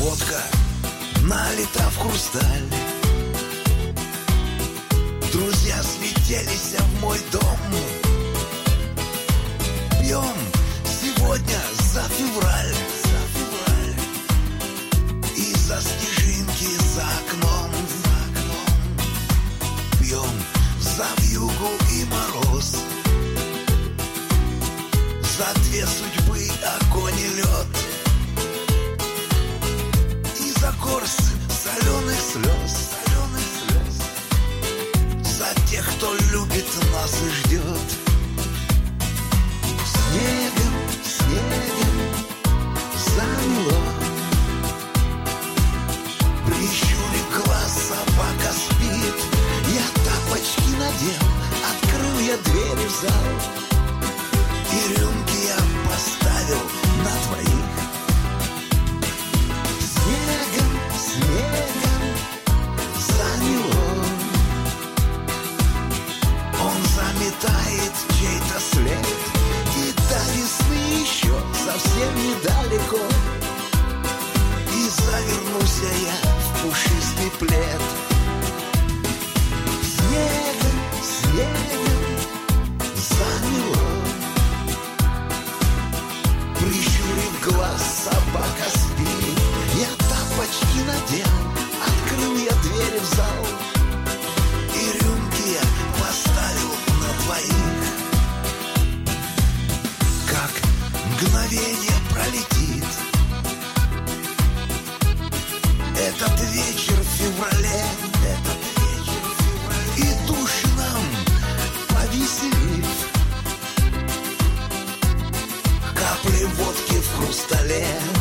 Водка налита в хрусталь. Друзья слетелись в мой дом. Пьем сегодня за февраль. И за снежинки за окном. Пьем за вьюгу и мороз. За две судьбы, огонь и лед. И за горсть соленых слез. За тех, кто любит нас и ждет. Снегом, снегом замело. Прищурив глаз, собака спит. Я тапочки надел, открыл я двери в зал. И рюмки я поставил на двоих. Снегом, снегом замело. Он заметает чей-то след. И до весны еще совсем недалеко. И завернулся я в пушистый плед. Снегом, снегом замело. Прищурив глаз, собака спит. Я тапочки надел, открыл я двери в зал. И рюмки я поставил на двоих. Как мгновение пролетит этот вечер в феврале. И души нам повеселит. Капли водки в хрустале.